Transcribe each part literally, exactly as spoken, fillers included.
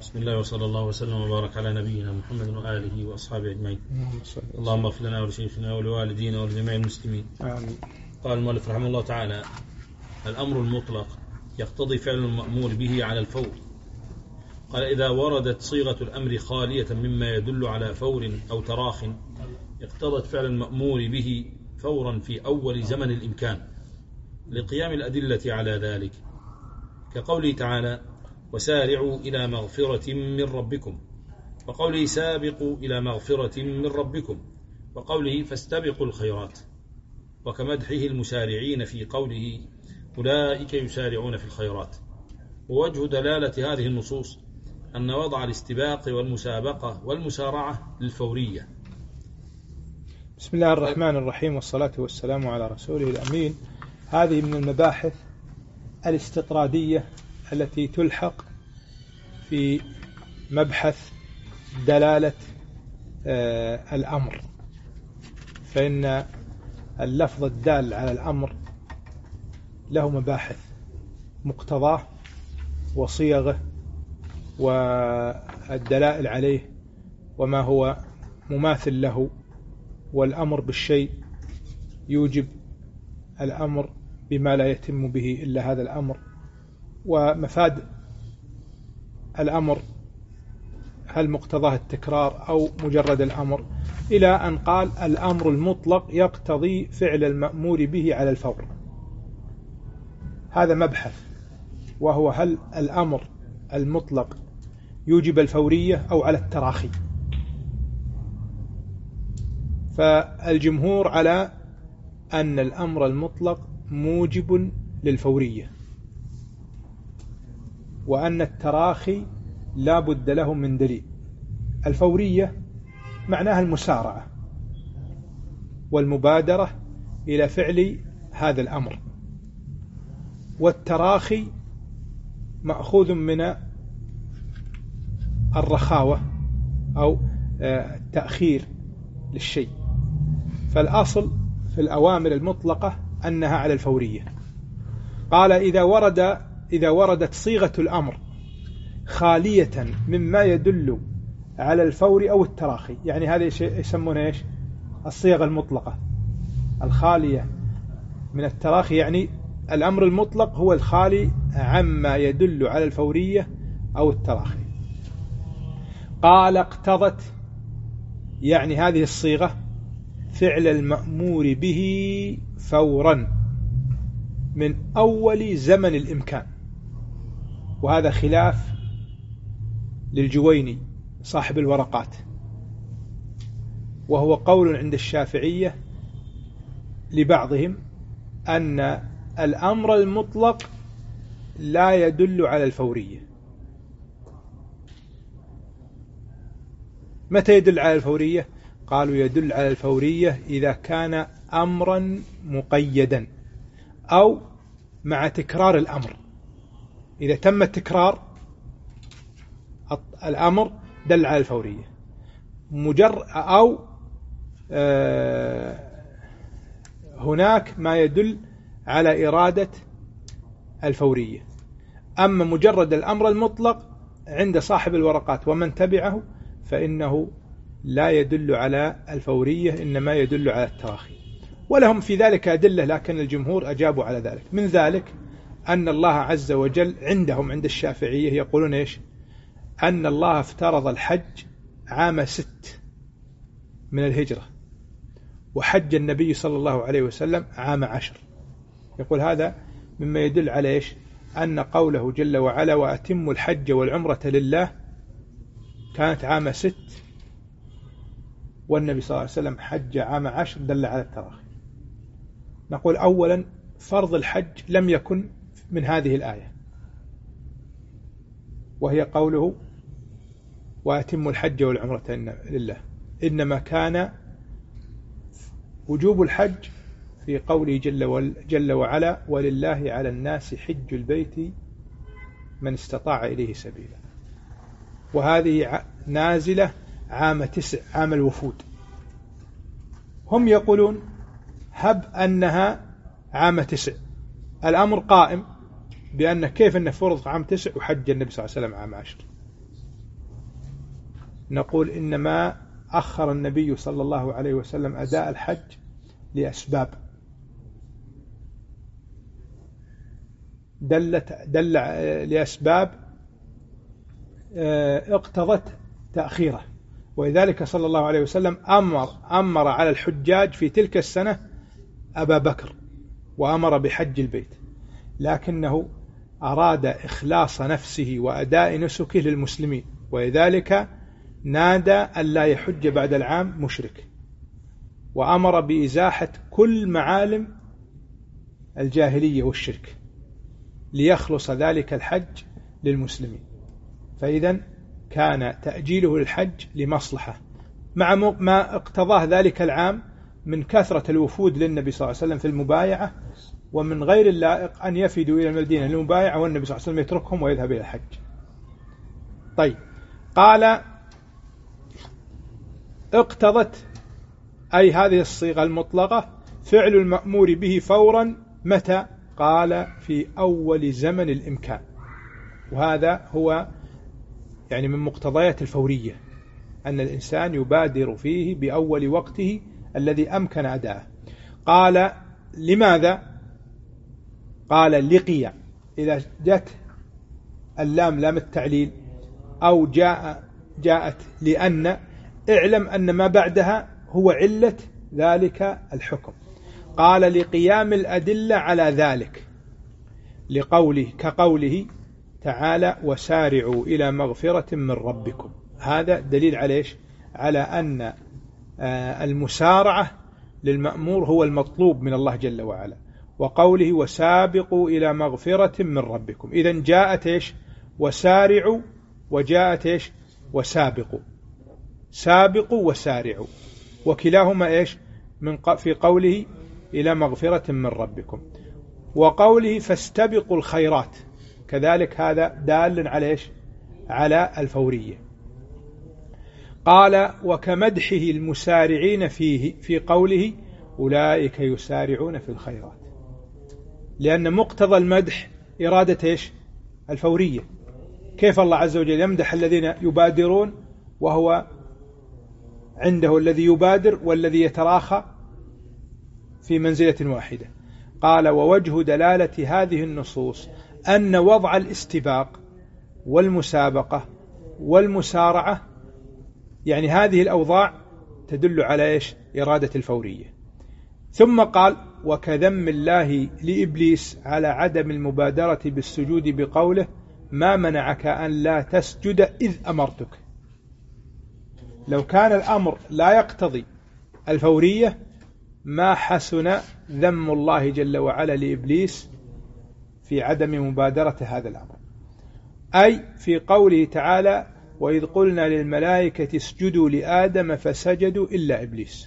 بسم الله وصلى الله وسلم وبارك على نبينا محمد وآله وأصحابه أجمعين. اللهم اغفر لنا ولشيخنا ولوالدينا ولجميع المسلمين. آمين. قال المؤلف رحمه الله تعالى: الأمر المطلق يقتضي فعل المأمور به على الفور. قال: إذا وردت صيغة الأمر خالية مما يدل على فور أو تراخ اقتضت فعل المأمور به فورا في أول زمن الإمكان لقيام الأدلة على ذلك، كقوله تعالى: وسارعوا إلى مغفرة من ربكم، وقوله: سابقوا إلى مغفرة من ربكم، وقوله: فاستبقوا الخيرات، وكمدحه المسارعين في قوله: أولئك يسارعون في الخيرات. ووجه دلالة هذه النصوص أن وضع الاستباق والمسابقة والمسارعة للفورية. بسم الله الرحمن الرحيم، والصلاة والسلام على رسوله الأمين. هذه من المباحث الاستطرادية التي تلحق في مبحث دلالة آه الأمر، فإن اللفظ الدال على الأمر له مباحث: مقتضاه وصيغه والدلائل عليه وما هو مماثل له، والأمر بالشيء يوجب الأمر بما لا يتم به إلا هذا الأمر، ومفاد الأمر هل مقتضاه التكرار أو مجرد الأمر، إلى أن قال: الأمر المطلق يقتضي فعل المأمور به على الفور. هذا مبحث، وهو هل الأمر المطلق يوجب الفورية أو على التراخي. فالجمهور على أن الأمر المطلق موجب للفورية، وأن التراخي لا بد له من دليل. الفورية معناها المسارعة والمبادرة إلى فعل هذا الأمر، والتراخي مأخوذ من الرخاوة أو التأخير للشيء. فالأصل في الأوامر المطلقة أنها على الفورية. قال: إذا ورد إذا وردت صيغة الأمر خالية مما يدل على الفور أو التراخي، يعني هذا يسمونه إيش؟ الصيغة المطلقة الخالية من التراخي، يعني الأمر المطلق هو الخالي عما يدل على الفورية أو التراخي. قال: اقتضت، يعني هذه الصيغة فعل المأمور به فورا من أول زمن الإمكان. وهذا خلاف للجويني صاحب الورقات، وهو قول عند الشافعية لبعضهم أن الأمر المطلق لا يدل على الفورية. متى يدل على الفورية؟ قالوا: يدل على الفورية إذا كان أمرا مقيدا أو مع تكرار الأمر. إذا تم التكرار الأمر دل على الفورية، مجر أو آه هناك ما يدل على إرادة الفورية. أما مجرد الأمر المطلق عند صاحب الورقات ومن تبعه فإنه لا يدل على الفورية، إنما يدل على التراخي. ولهم في ذلك أدلة، لكن الجمهور أجابوا على ذلك. من ذلك أن الله عز وجل عندهم عند الشافعية يقولون إيش؟ أن الله افترض الحج عام ست من الهجرة، وحج النبي صلى الله عليه وسلم عام عشر. يقول هذا مما يدل على إيش؟ أن قوله جل وعلا: وأتموا الحج والعمرة لله، كانت عام ست، والنبي صلى الله عليه وسلم حج عام عشر، دل على التراخي. نقول: أولا، فرض الحج لم يكن من هذه الآية، وهي قوله: وأتموا الحج والعمرة لله، إنما كان وجوب الحج في قوله جل, جل وعلا: ولله على الناس حج البيت من استطاع إليه سبيلا. وهذه نازلة عام تسع، عام الوفود. هم يقولون: هب أنها عام تسع، الأمر قائم بأن كيف أن فرض عام تسع وحج النبي صلى الله عليه وسلم عام عشر. نقول إنما أخر النبي صلى الله عليه وسلم أداء الحج لأسباب دلت دل لأسباب اقتضت تأخيره. ولذلك صلى الله عليه وسلم أمر أمر على الحجاج في تلك السنة أبا بكر وأمر بحج البيت، لكنه أراد إخلاص نفسه وأداء نسكه للمسلمين، ولذلك نادى أن لا يحج بعد العام مشرك، وأمر بإزاحة كل معالم الجاهلية والشرك ليخلص ذلك الحج للمسلمين. فإذا كان تأجيله للحج لمصلحة مع ما اقتضاه ذلك العام من كثرة الوفود للنبي صلى الله عليه وسلم في المبايعة، ومن غير اللائق أن يفدوا إلى المدينة للمبايعة والنبي صلى الله عليه وسلم يتركهم ويذهب إلى الحج. طيب، قال اقتضت أي هذه الصيغة المطلقة فعل المأمور به فورا متى؟ قال في أول زمن الإمكان، وهذا هو يعني من مقتضيات الفورية أن الإنسان يبادر فيه بأول وقته الذي أمكن أداءه. قال لماذا؟ قال لقيا، إذا جاءت اللام لام التعليل أو جاء جاءت لأن، اعلم أن ما بعدها هو علة ذلك الحكم. قال لقيام الأدلة على ذلك، لقوله كقوله تعالى وسارعوا إلى مغفرة من ربكم، هذا دليل على إيش؟ على أن المسارعة للمأمور هو المطلوب من الله جل وعلا، وقوله وسابقوا إلى مغفرة من ربكم، إذن جاءت إيش؟ وسارعوا، وجاءت إيش؟ وسابقوا، سابقوا وسارعوا، وكلاهما إيش؟ من في قوله إلى مغفرة من ربكم، وقوله فاستبقوا الخيرات كذلك هذا دال على إيش؟ على الفورية. قال وكمدحه المسارعين فيه في قوله أولئك يسارعون في الخيرات، لأن مقتضى المدح إرادة إيش؟ الفورية. كيف الله عز وجل يمدح الذين يبادرون وهو عنده الذي يبادر والذي يتراخى في منزلة واحدة؟ قال ووجه دلالة هذه النصوص أن وضع الاستباق والمسابقة والمسارعة يعني هذه الأوضاع تدل على إيش؟ إرادة الفورية. ثم قال وكذم الله لإبليس على عدم المبادرة بالسجود بقوله ما منعك أن لا تسجد إذ أمرتك. لو كان الأمر لا يقتضي الفورية ما حسن ذم الله جل وعلا لإبليس في عدم مبادرة هذا الأمر، أي في قوله تعالى وإذ قلنا للملائكة اسجدوا لآدم فسجدوا إلا إبليس.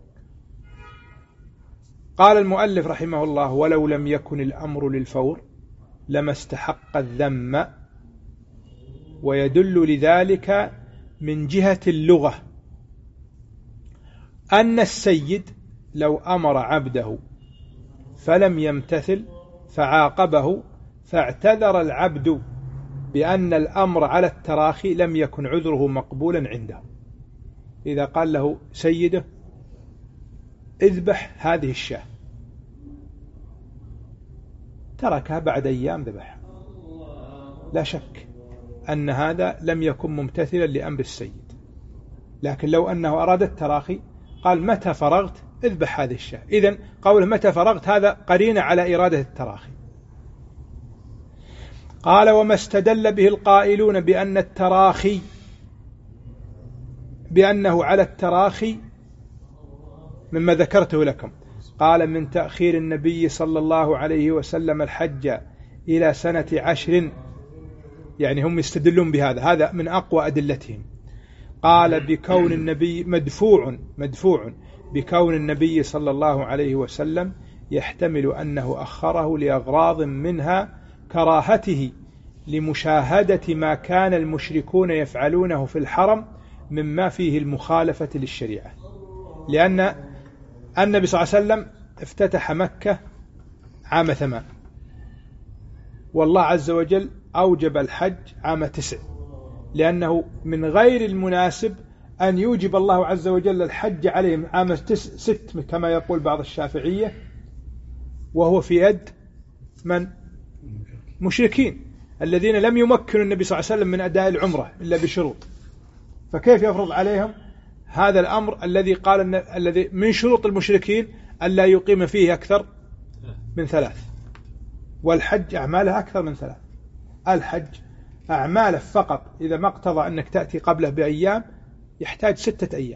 قال المؤلف رحمه الله ولو لم يكن الأمر للفور لما استحق الذم، ويدل لذلك من جهة اللغة أن السيد لو أمر عبده فلم يمتثل فعاقبه فاعتذر العبد بأن الأمر على التراخي لم يكن عذره مقبولا عنده. إذا قال له سيده اذبح هذه الشاة تركها بعد أيام ذبحها، لا شك أن هذا لم يكن ممتثلا لأمر السيد. لكن لو أنه أراد التراخي قال متى فرغت اذبح هذه الشاة، إذن قوله متى فرغت هذا قرينة على إرادة التراخي. قال وما استدل به القائلون بأن التراخي بأنه على التراخي مما ذكرته لكم، قال من تأخير النبي صلى الله عليه وسلم الحج إلى سنة عشر، يعني هم يستدلون بهذا، هذا من أقوى أدلتهم. قال بكون النبي مدفوع مدفوع بكون النبي صلى الله عليه وسلم يحتمل أنه أخره لأغراض منها كراهته لمشاهدة ما كان المشركون يفعلونه في الحرم مما فيه المخالفة للشريعة، لأن النبي صلى الله عليه وسلم افتتح مكة عام ثمان، والله عز وجل أوجب الحج عام تسع، لأنه من غير المناسب أن يوجب الله عز وجل الحج عليهم عام ست كما يقول بعض الشافعية وهو في يد من؟ مشركين الذين لم يمكنوا النبي صلى الله عليه وسلم من أداء العمرة إلا بشروط، فكيف يفرض عليهم هذا الأمر الذي قال الذي من شروط المشركين ألا يقيم فيه أكثر من ثلاث، والحج أعماله أكثر من ثلاث. الحج أعماله فقط إذا ما اقتضى أنك تأتي قبله بأيام يحتاج ستة أيام.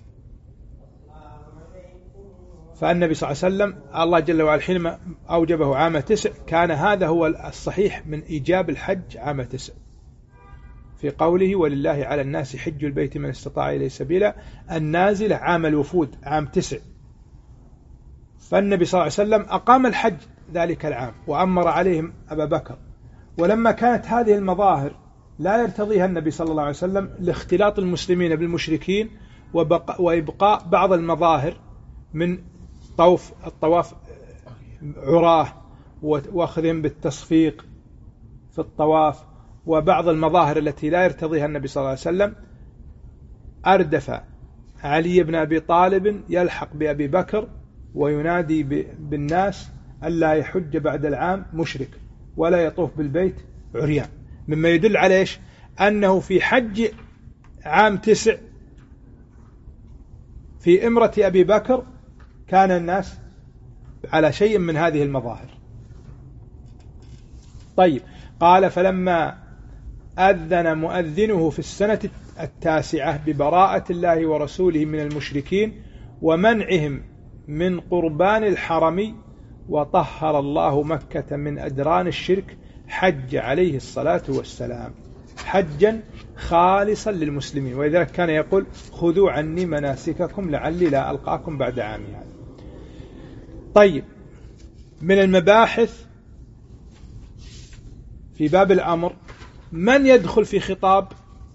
فالنبي صلى الله عليه وسلم الله جل وعلا حينما أوجبه عام تسع كان هذا هو الصحيح من إيجاب الحج عام تسع، في قوله ولله على الناس حج البيت من استطاع إليه سبيلا، النازلة عام الوفود عام تسع. فالنبي صلى الله عليه وسلم أقام الحج ذلك العام وأمر عليهم أبا بكر، ولما كانت هذه المظاهر لا يرتضيها النبي صلى الله عليه وسلم لاختلاط المسلمين بالمشركين وإبقاء بعض المظاهر من طوف الطواف عراه وأخذهم بالتصفيق في الطواف وبعض المظاهر التي لا يرتضيها النبي صلى الله عليه وسلم، أردف علي بن أبي طالب يلحق بأبي بكر وينادي بالناس ألا يحج بعد العام مشرك ولا يطوف بالبيت عريان، مما يدل على إيش؟ أنه في حج عام تسع في إمرة أبي بكر كان الناس على شيء من هذه المظاهر. طيب، قال فلما أذن مؤذنه في السنة التاسعة ببراءة الله ورسوله من المشركين ومنعهم من قربان الحرم وطهر الله مكة من أدران الشرك حج عليه الصلاة والسلام حجا خالصا للمسلمين، ولذلك كان يقول خذوا عني مناسككم لعلي لا ألقاكم بعد عامي هذا. طيب، من المباحث في باب الأمر من يدخل في خطاب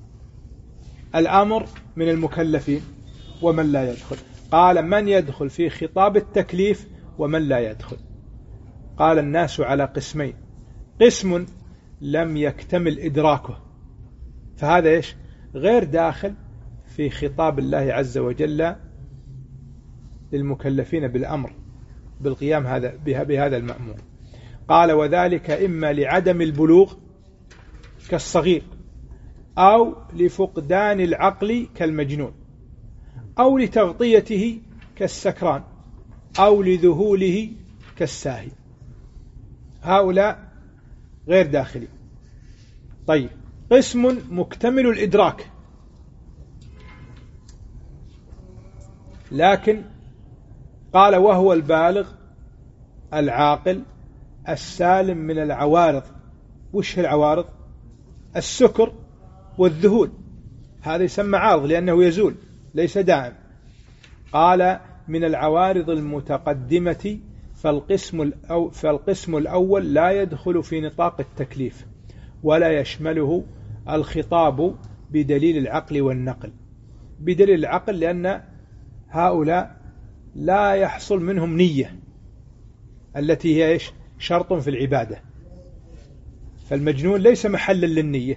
الأمر من المكلفين ومن لا يدخل؟ قال من يدخل في خطاب التكليف ومن لا يدخل. قال الناس على قسمين، قسم لم يكتمل إدراكه فهذا إيش؟ غير داخل في خطاب الله عز وجل للمكلفين بالأمر بالقيام هذا بهذا المأمور. قال وذلك إما لعدم البلوغ كالصغير أو لفقدان العقل كالمجنون أو لتغطيته كالسكران أو لذهوله كالساهي، هؤلاء غير داخلي. طيب، قسم مكتمل الإدراك لكن قال وهو البالغ العاقل السالم من العوارض. وش العوارض؟ السكر والذهول، هذا يسمى عارض لأنه يزول ليس دائم. قال من العوارض المتقدمة فالقسم, الأو فالقسم الأول لا يدخل في نطاق التكليف ولا يشمله الخطاب بدليل العقل والنقل. بدليل العقل لأن هؤلاء لا يحصل منهم نية التي هي إيش؟ شرط في العبادة، فالمجنون ليس محلا للنية،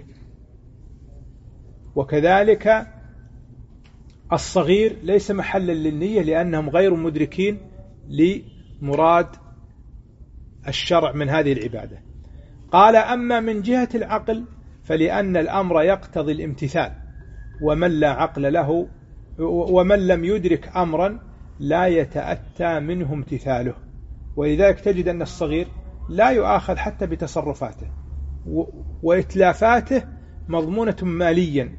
وكذلك الصغير ليس محلا للنية لأنهم غير مدركين لمراد الشرع من هذه العبادة. قال أما من جهة العقل فلأن الأمر يقتضي الامتثال، ومن لا عقل له ومن لم يدرك أمرا لا يتأتى منه امتثاله، ولذلك تجد أن الصغير لا يؤاخذ حتى بتصرفاته وإتلافاته مضمونة ماليا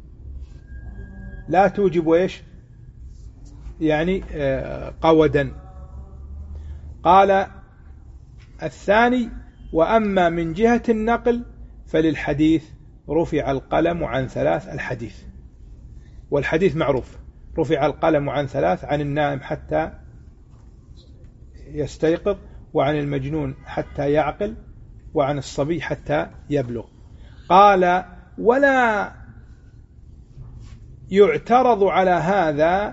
لا توجب إيش؟ يعني قودا. قال الثاني وأما من جهة النقل فللحديث رفع القلم عن ثلاث، الحديث والحديث معروف، رفع القلم عن ثلاث: عن النائم حتى يستيقظ، وعن المجنون حتى يعقل، وعن الصبي حتى يبلغ. قال ولا يعترض على هذا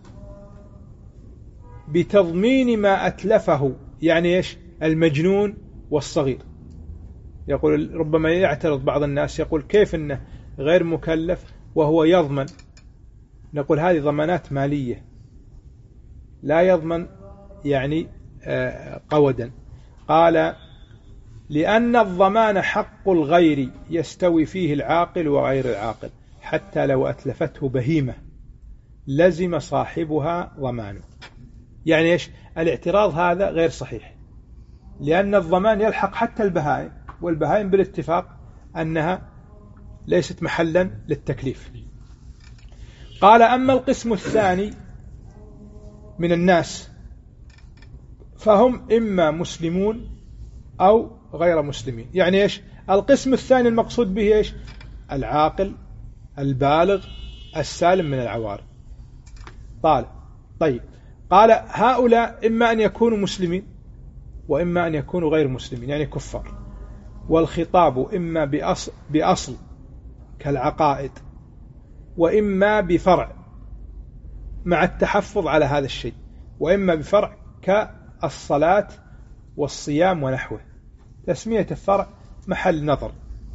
بتضمين ما أتلفه، يعني إيش؟ المجنون والصغير. يقول ربما يعترض بعض الناس يقول كيف إنه غير مكلف وهو يضمن، نقول هذه ضمانات مالية، لا يضمن يعني قودا. قال لأن الضمان حق الغير يستوي فيه العاقل وغير العاقل، حتى لو أتلفته بهيمة لزم صاحبها ضمانه. يعني إيش؟ الاعتراض هذا غير صحيح، لأن الضمان يلحق حتى البهائم، والبهائم بالاتفاق أنها ليست محلا للتكليف. قال أما القسم الثاني من الناس فهم إما مسلمون أو غير مسلمين. يعني إيش؟ القسم الثاني المقصود به إيش؟ العاقل البالغ السالم من العوارض. طال طيب قال هؤلاء إما أن يكونوا مسلمين وإما أن يكونوا غير مسلمين، يعني كفار. والخطاب إما بأصل, بأصل كالعقائد، وإما بفرع مع التحفظ على هذا الشيء، وإما بفرع كالصلاة والصيام ونحوه. تسمية الفرع محل نظر.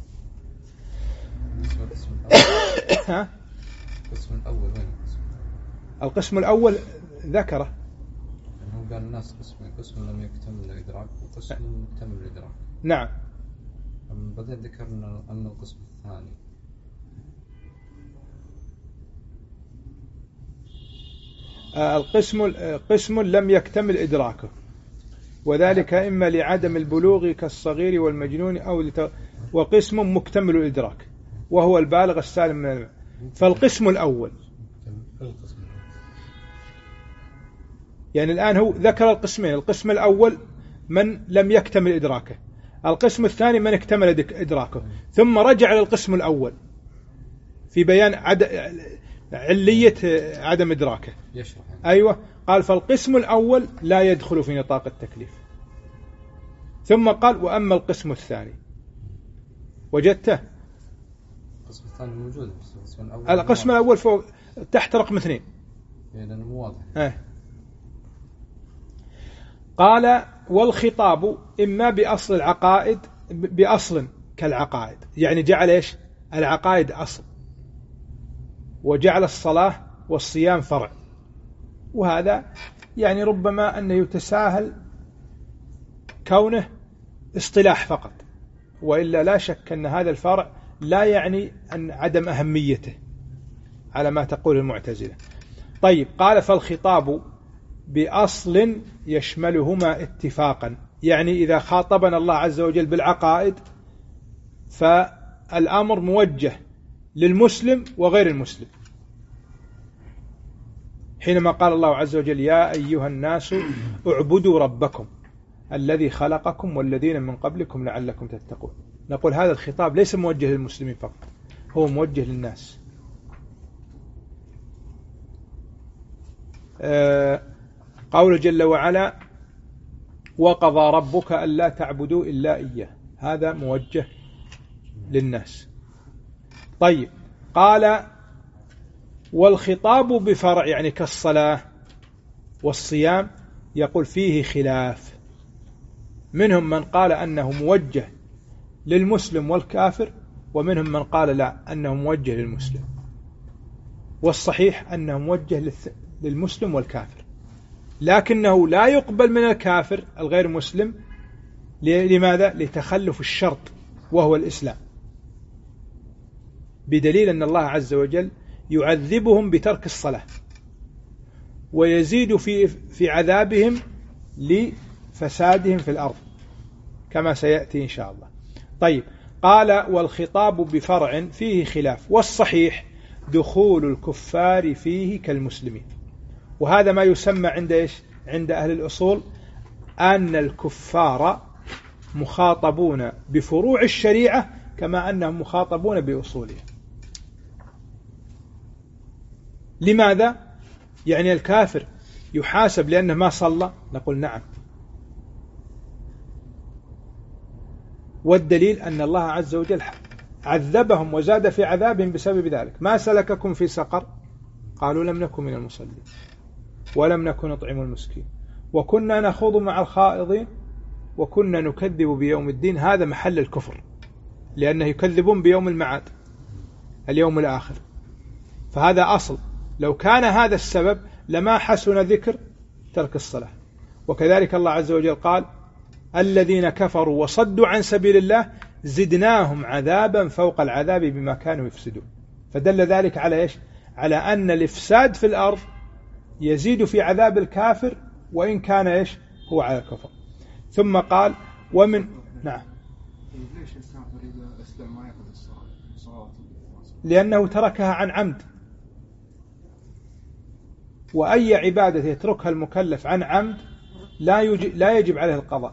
ها؟ القسم الأول وين؟ القسم الأول ذكره أنه قال الناس قسمين، قسم لم يكتمل الإدراك وقسم مكتمل الإدراك. نعم. بعدين ذكرنا أن القسم الثاني القسم قسم لم يكتمل إدراكه، وذلك إما لعدم البلوغ كالصغير والمجنون أو لت... وقسم مكتمل الإدراك وهو البالغ السالم من الماء. فالقسم الأول يعني الآن هو ذكر القسمين، القسم الأول من لم يكتمل إدراكه، القسم الثاني من اكتمل إدراكه، ثم رجع للقسم الأول في بيان عد... علية عدم إدراكه. يشرح. أيوة. قال فالقسم الأول لا يدخل في نطاق التكليف، ثم قال وأما القسم الثاني وجدته. القسم الثاني موجود، القسم الأول القسم الأول فوق تحت رقم اثنين. لأنه مو واضح. اه. قال والخطاب إما بأصل العقائد، بأصل كالعقائد، يعني جعل إيش؟ العقائد أصل، وجعل الصلاة والصيام فرع. وهذا يعني ربما أنه يتساهل كونه اصطلاح فقط، وإلا لا شك أن هذا الفرع لا يعني أن عدم أهميته على ما تقول المعتزلة. طيب قال فالخطاب بأصل يشملهما اتفاقا، يعني إذا خاطبنا الله عز وجل بالعقائد فالأمر موجه للمسلم وغير المسلم، حينما قال الله عز وجل يا أيها الناس اعبدوا ربكم الذي خلقكم والذين من قبلكم لعلكم تتقون. نقول هذا الخطاب ليس موجه للمسلمين فقط، هو موجه للناس. آه قول جل وعلا وقضى ربك ألا تعبدوا إلا إياه، هذا موجه للناس. طيب قال والخطاب بفرع يعني كالصلاة والصيام يقول فيه خلاف، منهم من قال أنه موجه للمسلم والكافر، ومنهم من قال لا أنه موجه للمسلم، والصحيح أنه موجه للمسلم والكافر، لكنه لا يقبل من الكافر الغير مسلم. لماذا؟ لتخلف الشرط وهو الإسلام، بدليل أن الله عز وجل يعذبهم بترك الصلاة ويزيد في في عذابهم لفسادهم في الأرض كما سيأتي إن شاء الله. طيب قال والخطاب بفرع فيه خلاف، والصحيح دخول الكفار فيه كالمسلمين. وهذا ما يسمى عند إيش؟ عند أهل الأصول أن الكفار مخاطبون بفروع الشريعة كما أنهم مخاطبون بأصولها. لماذا؟ يعني الكافر يحاسب لأنه ما صلى؟ نقول نعم، والدليل أن الله عز وجل عذبهم وزاد في عذابهم بسبب ذلك. ما سلككم في سقر؟ قالوا لم نكن من المصلين ولم نكن نطعم المسكين وكنا نخوض مع الخائضين وكنا نكذب بيوم الدين. هذا محل الكفر، لأنه يكذبون بيوم المعاد. اليوم الآخر، فهذا أصل. لو كان هذا السبب لما حسن ذكر ترك الصلاة. وكذلك الله عز وجل قال الذين كفروا وصدوا عن سبيل الله زدناهم عذابا فوق العذاب بما كانوا يفسدون. فدل ذلك على إيش؟ على أن الإفساد في الأرض يزيد في عذاب الكافر وإن كان إيش هو على الكفر. ثم قال ومن نعم ليش الكافر إذا أسلم ما يأخذ الصلاة؟ لأنه تركها عن عمد، وأي عبادة يتركها المكلف عن عمد لا يجب, لا يجب عليه القضاء،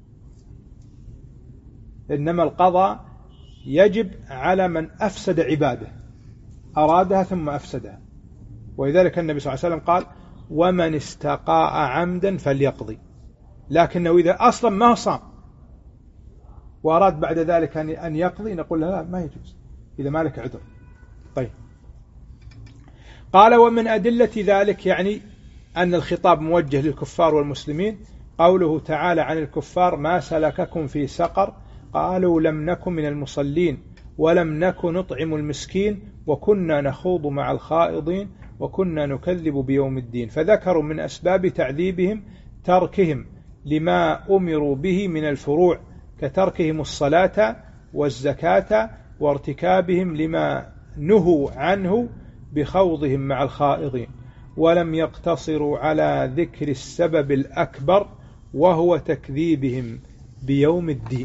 إنما القضاء يجب على من أفسد عباده، أرادها ثم أفسدها. ولذلك النبي صلى الله عليه وسلم قال ومن استقاء عمدا فليقضي، لكنه إذا أصلا ما صام وأراد بعد ذلك أن يقضي نقول له لا ما يجوز إذا ما لك عذر. طيب قال ومن أدلة ذلك يعني أن الخطاب موجه للكفار والمسلمين قوله تعالى عن الكفار ما سلككم في سقر قالوا لم نكن من المصلين ولم نكن نطعم المسكين وكنا نخوض مع الخائضين وكنا نكذب بيوم الدين. فذكروا من أسباب تعذيبهم تركهم لما أمروا به من الفروع كتركهم الصلاة والزكاة وارتكابهم لما نهوا عنه بخوضهم مع الخائضين، ولم يقتصروا على ذكر السبب الأكبر وهو تكذيبهم بيوم الدين.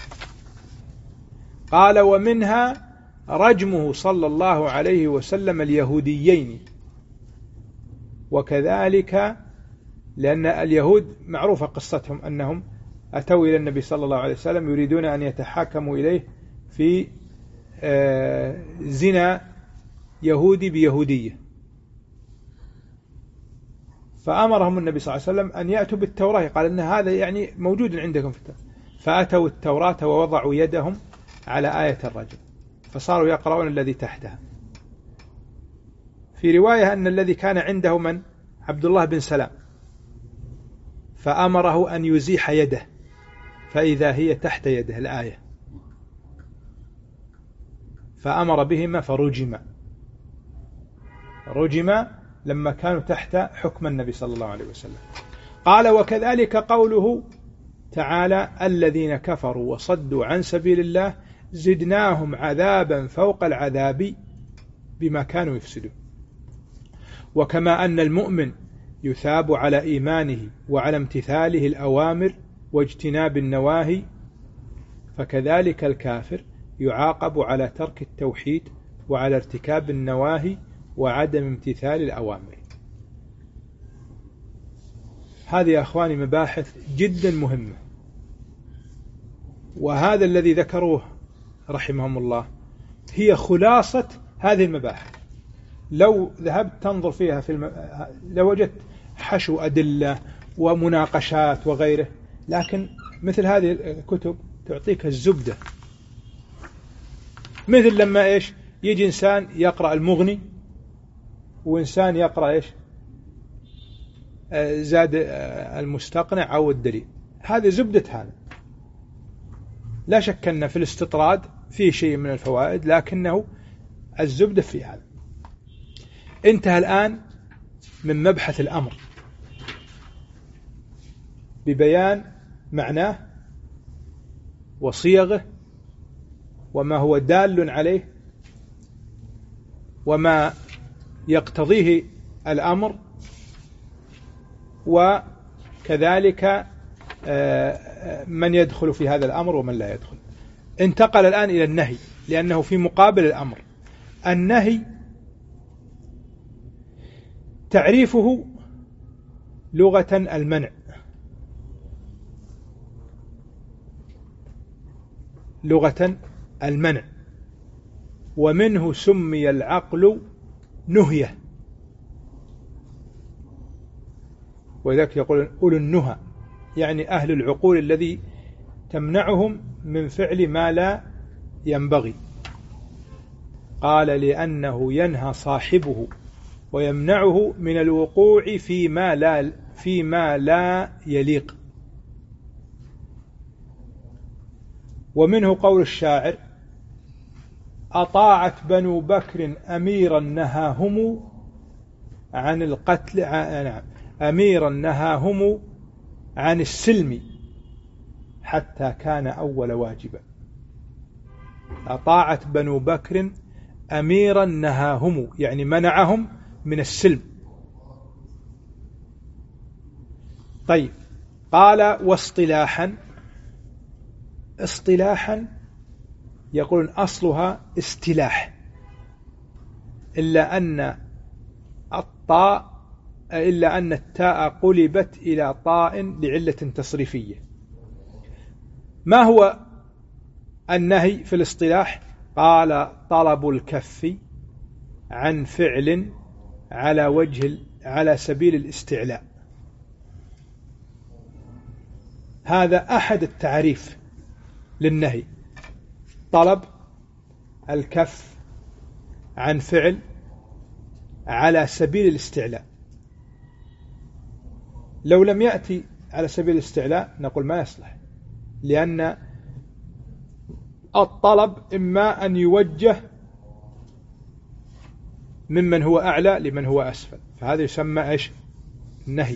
قال ومنها رجمه صلى الله عليه وسلم اليهوديين، وكذلك لأن اليهود معروفة قصتهم أنهم أتوا إلى النبي صلى الله عليه وسلم يريدون أن يتحاكموا إليه في زنا يهودي بيهودية، فأمرهم النبي صلى الله عليه وسلم أن يأتوا بالتوراة، قال إن هذا يعني موجود عندكم في التوراة، فأتوا التوراة ووضعوا يدهم على آية الرجم فصاروا يقرؤون الذي تحتها. في رواية أن الذي كان عنده من عبد الله بن سلام فأمره أن يزيح يده فإذا هي تحت يده الآية، فأمر بهما فرجم رجم لما كانوا تحت حكم النبي صلى الله عليه وسلم. قال وكذلك قوله تعالى الذين كفروا وصدوا عن سبيل الله زدناهم عذابا فوق العذاب بما كانوا يفسدون. وكما أن المؤمن يثاب على إيمانه وعلى امتثاله الأوامر واجتناب النواهي، فكذلك الكافر يعاقب على ترك التوحيد وعلى ارتكاب النواهي وعدم امتثال الأوامر. هذه أخواني مباحث جدا مهمة، وهذا الذي ذكروه رحمهم الله هي خلاصة هذه المباحث. لو ذهبت تنظر فيها في الم... لو وجدت حشو أدلة ومناقشات وغيره، لكن مثل هذه الكتب تعطيك الزبدة. مثل لما إيش يجي إنسان يقرأ المغني وإنسان يقرأ إيش زاد المستقنع أو الدليل، هذه زبدة هذا. لا شك أن في الاستطراد فيه شيء من الفوائد، لكنه الزبدة في هذا. انتهى الآن من مبحث الأمر ببيان معناه وصيغه وما هو دال عليه وما يقتضيه الأمر، وكذلك من يدخل في هذا الأمر ومن لا يدخل. انتقل الآن إلى النهي لأنه في مقابل الأمر. النهي تعريفه لغة المنع، لغة المنع، ومنه سمي العقل نهية، وذلك يقول أولو النهى يعني أهل العقول الذي تمنعهم من فعل ما لا ينبغي. قال لأنه ينهى صاحبه ويمنعه من الوقوع فيما لا, فيما لا يليق. ومنه قول الشاعر أطاعت بنو بكر أميرا نهاهم عن القتل نعم أميرا نهاهم عن السلم حتى كان أول واجبا. أطاعت بنو بكر أميرا نهاهم يعني منعهم من السلم. طيب قال واصطلاحا، اصطلاحا يقولون أصلها استلاح، إلا أن الطاء إلا أن التاء قلبت إلى طاء لعلة تصريفية. ما هو النهي في الاصطلاح؟ قال طلب الكف عن فعل على وجه على سبيل الاستعلاء. هذا أحد التعريف للنهي، طلب الكف عن فعل على سبيل الاستعلاء. لو لم يأتي على سبيل الاستعلاء نقول ما يصلح، لأن الطلب إما أن يوجه ممن هو أعلى لمن هو أسفل، فهذا يسمى إيش؟ نهي.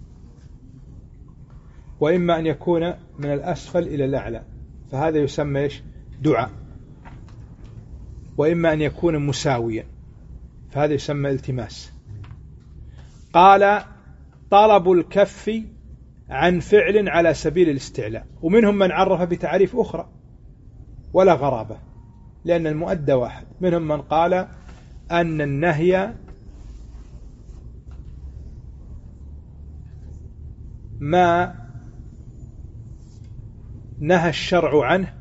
وإما أن يكون من الأسفل إلى الأعلى، فهذا يسمى إيش؟ دعاء. وإما أن يكون مساويا، فهذا يسمى التماس. قال طلب الكف عن فعل على سبيل الاستعلاء. ومنهم من عرف بتعريف أخرى ولا غرابة، لأن المؤدى واحد. منهم من قال أن النهي ما نهى الشرع عنه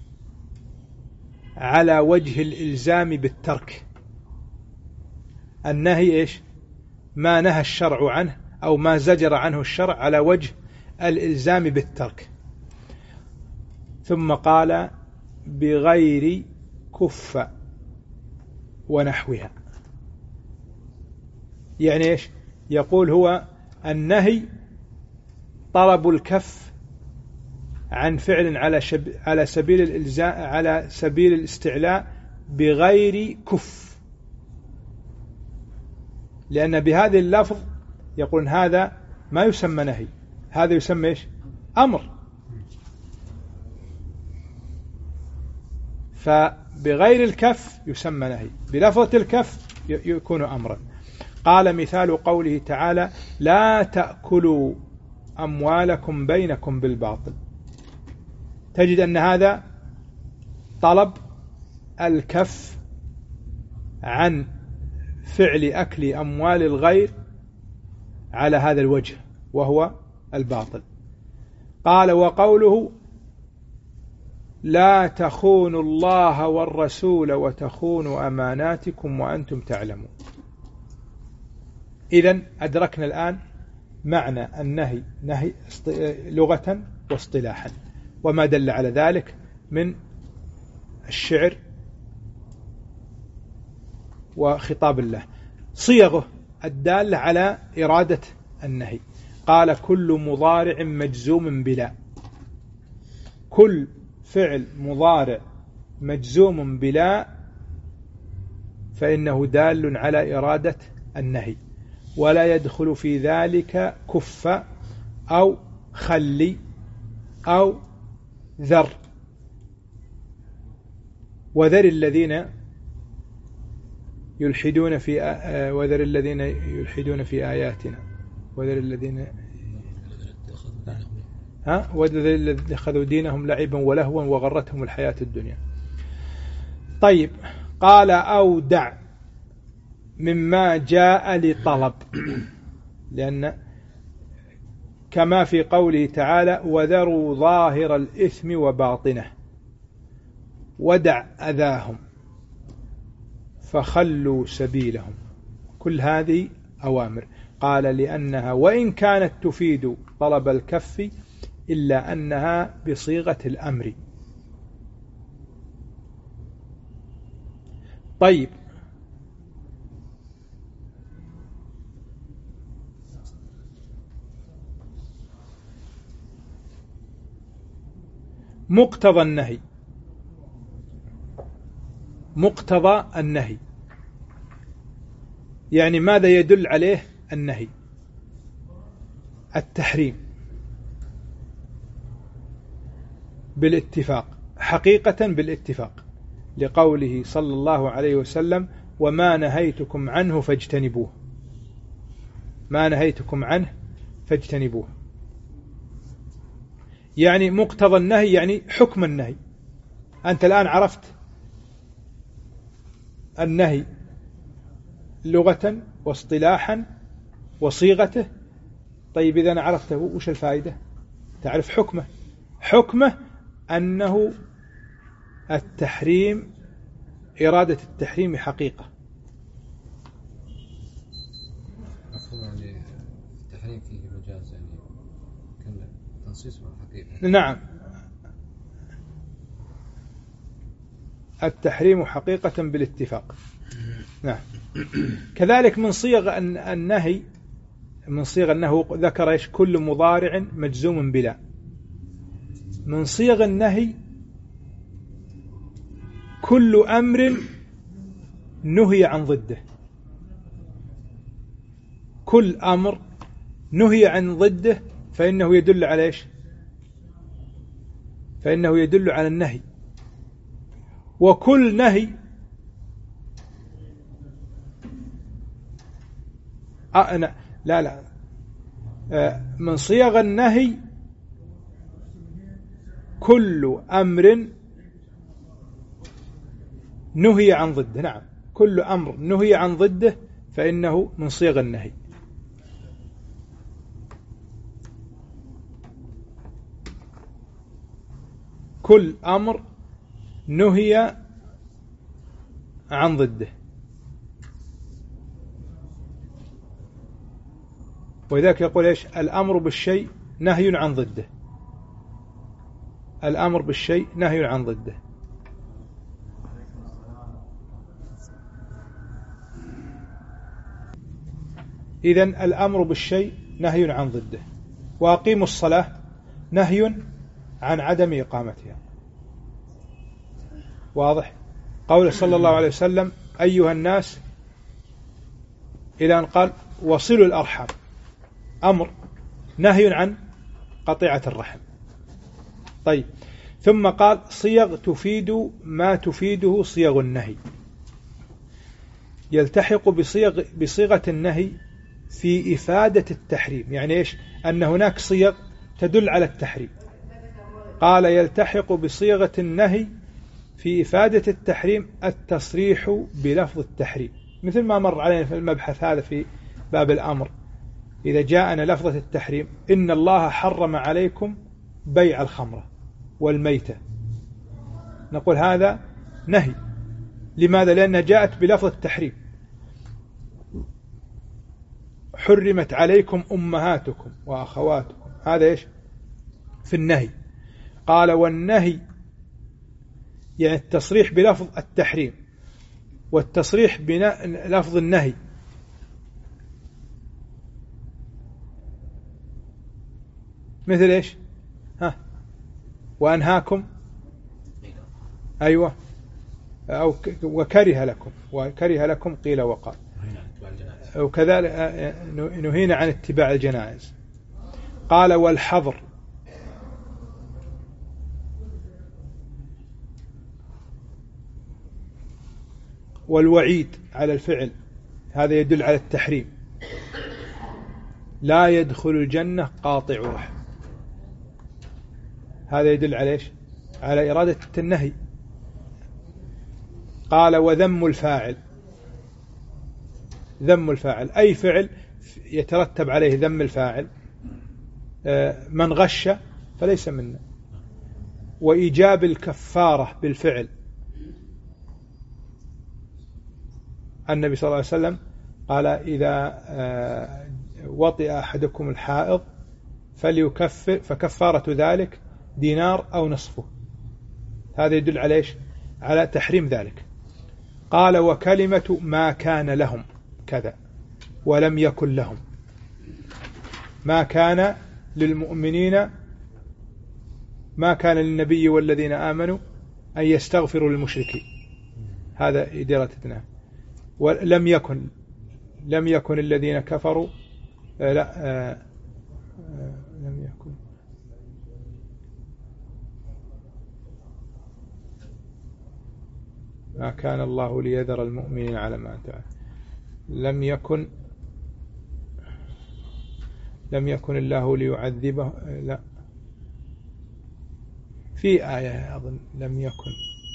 على وجه الإلزام بالترك. النهي إيش؟ ما نهى الشرع عنه أو ما زجر عنه الشرع على وجه الإلزام بالترك. ثم قال بغير كف ونحوها. يعني إيش؟ يقول هو النهي طلب الكف عن فعل على شب على سبيل الإلزام على سبيل الاستعلاء بغير كف، لأن بهذه اللفظ يقولون هذا ما يسمى نهي، هذا يسمى إيش؟ أمر. فبغير الكف يسمى نهي، بلفظة الكف يكون أمرا. قال مثال قوله تعالى لا تأكلوا أموالكم بينكم بالباطل. تجد أن هذا طلب الكف عن فعل أكل أموال الغير على هذا الوجه وهو الباطل. قال وقوله لا تخونوا الله والرسول وتخونوا أماناتكم وأنتم تعلمون. إذن أدركنا الآن معنى النهي نهي لغة واصطلاحا، وما دل على ذلك من الشعر وخطاب الله. صيغه الدالة على إرادة النهي. قال كل مضارع مجزوم بلا، كل فعل مضارع مجزوم بلا فإنه دال على إرادة النهي، ولا يدخل في ذلك كف أو خلي أو ذر. وذر الذين يلحدون في وذر الذين يلحدون في آياتنا وذر الذين ها وذر الذين أخذوا دينهم لعبا ولهوا وغرتهم الحياة الدنيا. طيب قال أو دع مما جاء لطلب، لأن كما في قوله تعالى وذروا ظاهر الإثم وباطنه ودع أذاهم فخلوا سبيلهم. كل هذه أوامر. قال لأنها وإن كانت تفيد طلب الكف إلا أنها بصيغة الأمر. طيب مقتضى النهي مقتضى النهي، يعني ماذا يدل عليه النهي؟ التحريم بالاتفاق، حقيقة بالاتفاق، لقوله صلى الله عليه وسلم وما نهيتكم عنه فاجتنبوه، ما نهيتكم عنه فاجتنبوه، يعني مقتضى النهي يعني حكم النهي. أنت الآن عرفت النهي لغة واصطلاحا وصيغته، طيب إذا عرفته وش الفائدة؟ تعرف حكمه، حكمه أنه التحريم، إرادة التحريم حقيقة. يعني التحريم فيه مجاز، يعني كان تنصيص بالحقيقة. نعم، التحريم حقيقة بالاتفاق. نعم. كذلك من صيغ النهي، من صيغ أنه ذكر إيش؟ كل مضارع مجزوم بلا. من صيغ النهي كل أمر نهي عن ضده، كل أمر نهي عن ضده فإنه يدل على إيش؟ فإنه يدل على النهي. وكل نهي أنا لا لا من صيغ النهي كل أمر نهي عن ضده. نعم، كل أمر نهي عن ضده فإنه من صيغ النهي. كل أمر نهي عن ضده، ولذلك يقول إيش؟ الأمر بالشيء نهي عن ضده، الأمر بالشيء نهي عن ضده. إذن الأمر بالشيء نهي عن ضده. وأقيموا الصلاة نهي عن عدم إقامتها. واضح؟ قول صلى الله عليه وسلم أيها الناس، إلى أن قال وصلوا الأرحام، أمر نهي عن قطيعة الرحم. طيب، ثم قال صيغ تفيد ما تفيده صيغ النهي، يلتحق بصيغ بصيغة النهي في إفادة التحريم. يعني إيش؟ أن هناك صيغ تدل على التحريم. قال يلتحق بصيغة النهي في إفادة التحريم التصريح بلفظ التحريم، مثل ما مر علينا في المبحث هذا في باب الأمر. إذا جاءنا لفظة التحريم إن الله حرم عليكم بيع الخمرة والميتة، نقول هذا نهي. لماذا؟ لأنها جاءت بلفظ التحريم. حرمت عليكم أمهاتكم وأخواتكم، هذا إيش؟ في النهي. قال والنهي يعني التصريح بلفظ التحريم والتصريح بلفظ النهي. مثل إيش؟ ها، وأنهاكم، أيوة، أو وكره لكم، وكره لكم قيل وقال، وكذلك نهينا عن اتباع الجنائز. قال والحظر، والوعيد على الفعل، هذا يدل على التحريم. لا يدخل الجنة قاطع رحم، هذا يدل على إيش؟ على إرادة النهي. قال وذم الفاعل، ذم الفاعل أي فعل يترتب عليه ذم الفاعل، من غش فليس منا. وإيجاب الكفارة بالفعل، النبي صلى الله عليه وسلم قال إذا وطئ أحدكم الحائض فليكفر، فكفارة ذلك دينار أو نصفه، هذا يدل على إيش؟ على تحريم ذلك. قال وكلمة ما كان لهم كذا ولم يكن لهم، ما كان للمؤمنين، ما كان للنبي والذين آمنوا أن يستغفروا للمشركين، هذا إدارة النهي. ولم يكن لم يكن الذين كفروا آه لا آه آه لم يكن ما كان الله ليذر المؤمنين على ما أنتم عليه. لم يكن لم يكن الله ليعذبه لا في آية أظن لم يكن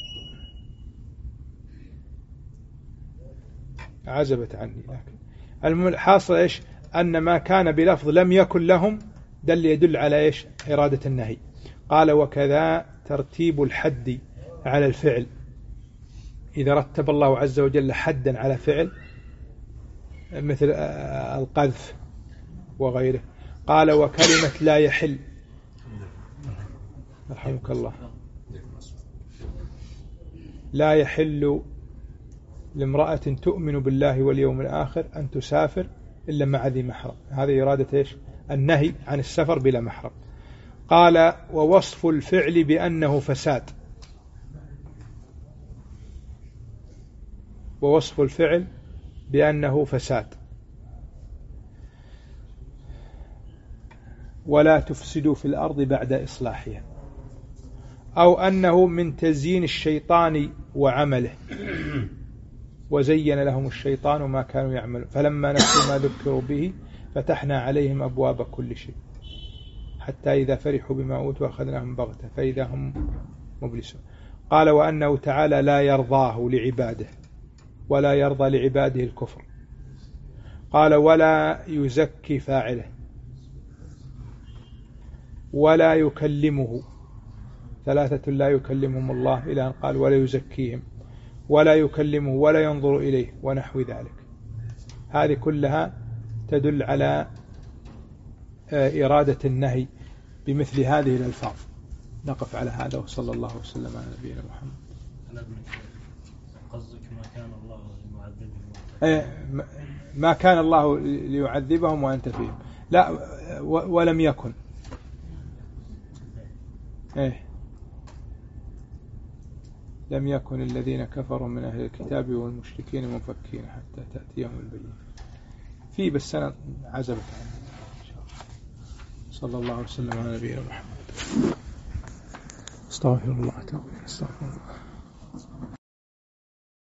عزبت عني، لكن الحاصل إيش أن ما كان بلفظ لم يكن لهم دل يدل على إيش إرادة النهي. قال وكذا ترتيب الحد على الفعل، إذا رتب الله عز وجل حدا على فعل مثل القذف وغيره. قال وكلمة لا يحل رحمك الله لا يحل لامرأة تؤمن بالله واليوم الآخر أن تسافر إلا مع ذي محرم. هذه إرادة إيش النهي عن السفر بلا محرم. قال ووصف الفعل بأنه فساد، ووصف الفعل بأنه فساد ولا تفسدوا في الأرض بعد إصلاحها، أو أنه من تزيين الشيطان وعمله وزين لهم الشيطان ما كانوا يعملون فلما نسوا ما ذكروا به فتحنا عليهم أبواب كل شيء حتى إذا فرحوا بما أوتوا أخذناهم بغتة فإذا هم مبلسون. قال وأنه تعالى لا يرضاه لعباده ولا يرضى لعباده الكفر. قال ولا يزكي فاعله ولا يكلمه، ثلاثة لا يكلمهم الله إلى أن قال ولا يزكيهم ولا يكلمه ولا ينظر إليه ونحو ذلك. هذه كلها تدل على إرادة النهي بمثل هذه الألفاظ. نقف على هذا وصلى الله وسلم على نبينا محمد. قصدك ما كان الله ليعذبهم ما كان الله ليعذبهم وأنت فيهم، لا ولم يكن إيه لم يكن الذين كفروا من أهل الكتاب والمشركين منفكين حتى تأتيهم البينة. في بس سنة عزبت عنه إن شاء الله. صلى الله وسلم على نبينا محمد. استغفر الله تعالى استغفر الله.